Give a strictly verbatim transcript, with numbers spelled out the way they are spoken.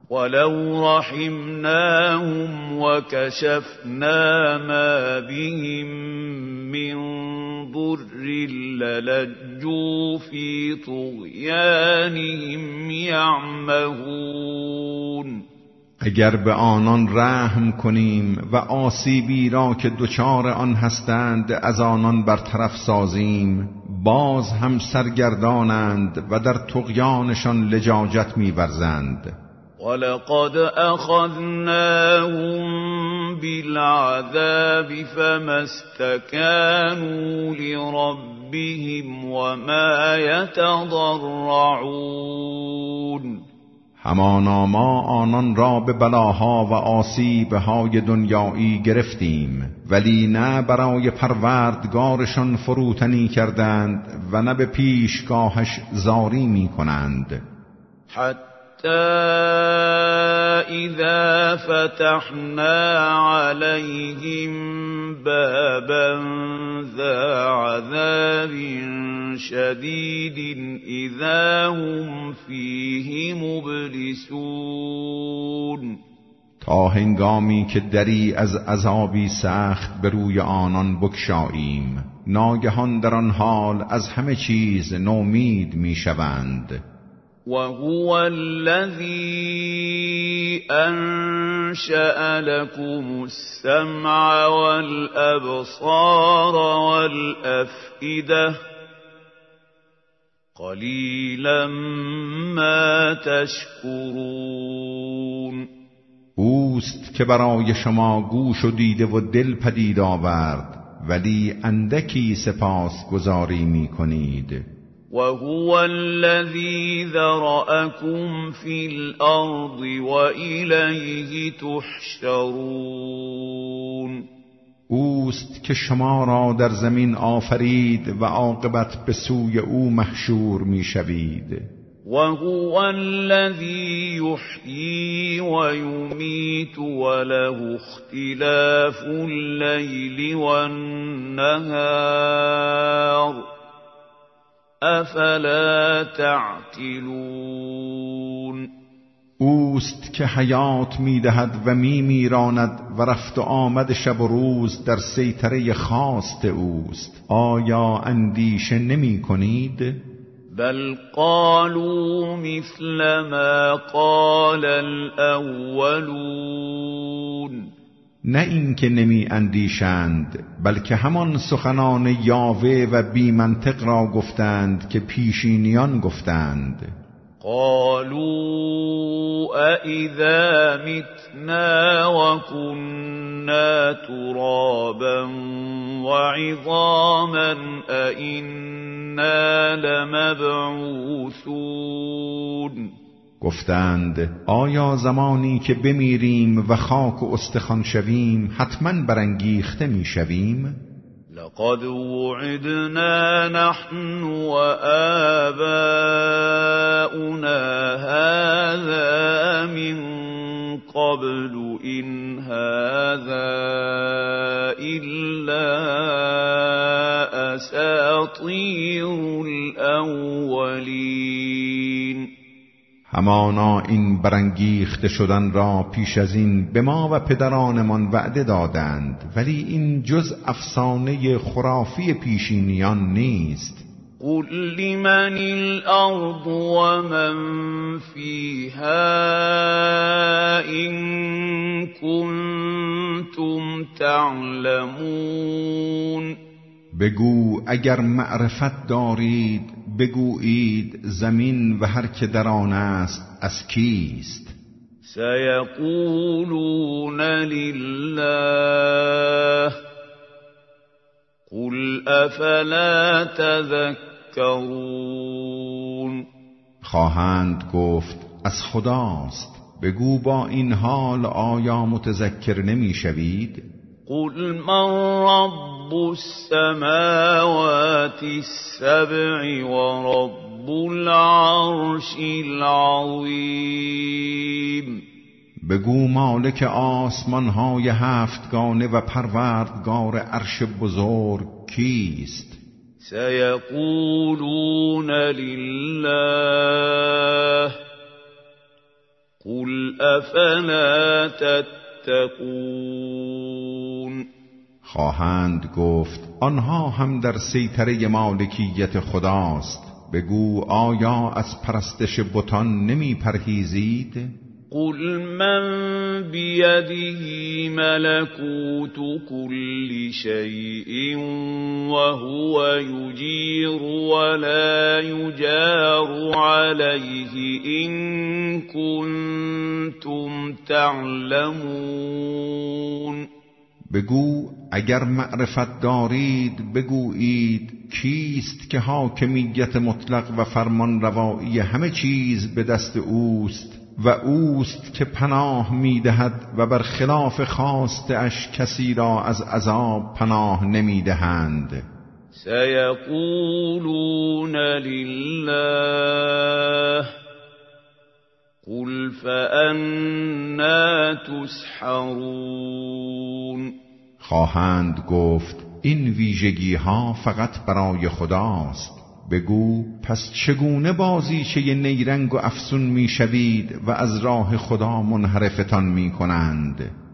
ولو رحمناهم وكشفنا ما بهم من ضر للجوا في طغیانهم یعمهون. اگر به آنان رحم کنیم و آسیبی را که دچار آن هستند از آنان برطرف سازیم، باز هم سرگردانند و در طغیانشان لجاجت می‌ورزند. ولقد أخذناهم بالعذاب فما استكانوا لربهم وما يتضرعون. همانا ما آنان را به بلاها و آسیبهای دنیایی گرفتیم، ولی نه برای پروردگارشان فروتنی کردند و نه به پیشگاهش زاری می کنند. حتی اذا فتحنا عليهم بابا ذا عذاب شديد اذا هم فيه مبلسون. تا هنگامی که دری از عذابی سخت به روی آنان بگشاییم، ناگهان در آن حال از همه چیز نومید میشوند. وهو الذي أنشأ لكم السمع والأبصار والأفئدة قليلا ما تشكرون. اوست که برای شما گوش و دیده و دل پدید آورد، ولی اندکی سپاس گزاری می کنید. وهو الذي ذرأكم في الأرض وإليه تحشرون. اوست که شما را در زمین آفرید و عاقبت به سوی او محشور می شوید. وهو الذي يحيي ويميت وله اختلاف الليل والنهار افلا تعقلون. اوست که حیات میدهد و میمیراند و رفت و آمد شب و روز در سیطره خواست اوست. آیا اندیشه نمی کنید؟ بل قالوا مثل ما قال الاولون. نه این که نمی اندیشند، بلکه همان سخنان یاوه و بی منطق را گفتند که پیشینیان گفتند. قالوا أإذا متنا وكنا ترابا وعظاما أإنا لمبعوثون. گفتند آیا زمانی که بمیریم و خاک و استخوان شویم حتما برانگیخته می شویم؟ لقد وعدنا نحن وآباؤنا هذا من قبل إن هذا إلا أساطير الأولين. همانا این برانگیخته شدن را پیش از این به ما و پدرانمان وعده دادند، ولی این جز افسانه خرافی پیشینیان نیست. قل لمن الأرض ومن فيها إن كنتم تعلمون. بگو اگر معرفت دارید بگویید زمین و هر که در آن است از کیست؟ سیقولون لله قل افلا تذکرون. خواهند گفت از خداست. بگو با این حال آیا متذکر نمی شوید؟ قل من رب السماوات السبع ورب العرش العظیم. بگو مالک آسمان‌های هفتگانه و پروردگار عرش بزرگ کیست؟ سیقولون لله قل افلا تتقون خواهند گفت آنها هم در سیطره مالکیت خداست. بگو آیا از پرستش بتان نمی پرهیزید؟ قل من بیده ملکوت كل شیء وهو یجیر ولا یجار علیه ان کنتم تعلمون. بگو اگر معرفت دارید بگویید کیست که حاکمیت مطلق و فرمان روایی همه چیز به دست اوست و اوست که پناه میدهد و بر خلاف خواست اش کسی را از عذاب پناه نمیدهند. سیقولون لله قل فأنا تسحرون. خواهند گفت این ویژگی ها فقط برای خداست. بگو پس چگونه بازیچه نیرنگ و افسون میشوید و از راه خدا منحرفتان میکنند؟